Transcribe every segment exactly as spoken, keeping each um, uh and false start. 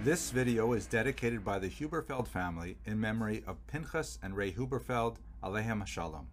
This video is dedicated by the Huberfeld family in memory of Pinchas and Ray Huberfeld, Aleichem Shalom.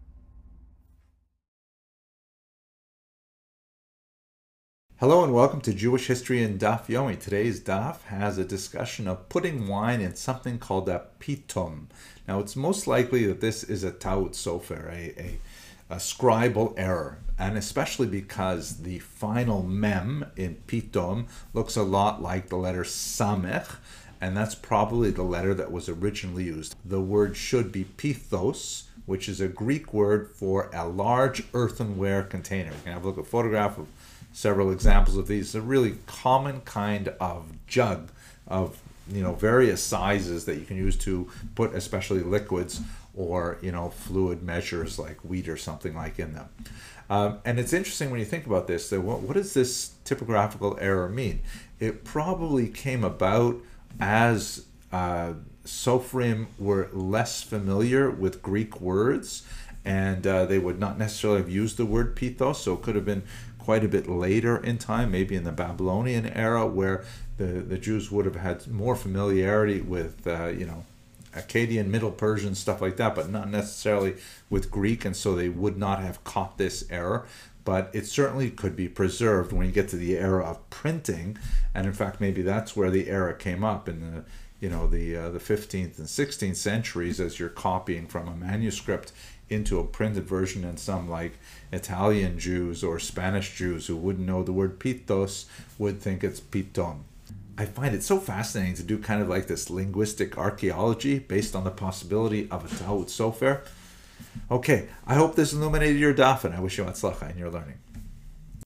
Hello and welcome to Jewish History in Daf Yomi. Today's Daf has a discussion of putting wine in something called a pitom. Now it's most likely that this is a ta'ut sofer, a, a, a scribal error, and especially because the final mem in pitom looks a lot like the letter samech, and that's probably the letter that was originally used. The word should be pithos, which is a Greek word for a large earthenware container. You can have a look at a photograph of several examples of these. It's a really common kind of jug of, you know, various sizes that you can use to put especially liquids or, you know, fluid measures like wheat or something like in them. Um, and it's interesting when you think about this, that what, what does this typographical error mean? It probably came about as uh, Sofrim were less familiar with Greek words, and uh, they would not necessarily have used the word pithos, so it could have been quite a bit later in time, maybe in the Babylonian era, where the, the Jews would have had more familiarity with, uh, you know, Akkadian, Middle Persian, stuff like that, but not necessarily with Greek, and so they would not have caught this error. But it certainly could be preserved when you get to the era of printing, and in fact, maybe that's where the error came up in the, you know, the uh, the fifteenth and sixteenth centuries, as you're copying from a manuscript into a printed version, and some like Italian Jews or Spanish Jews who wouldn't know the word pithos would think it's pitom. I find it so fascinating to do kind of like this linguistic archaeology based on the possibility of a ta'ut sofer. Okay, I hope this illuminated your daf, and I wish you atzlacha in your learning.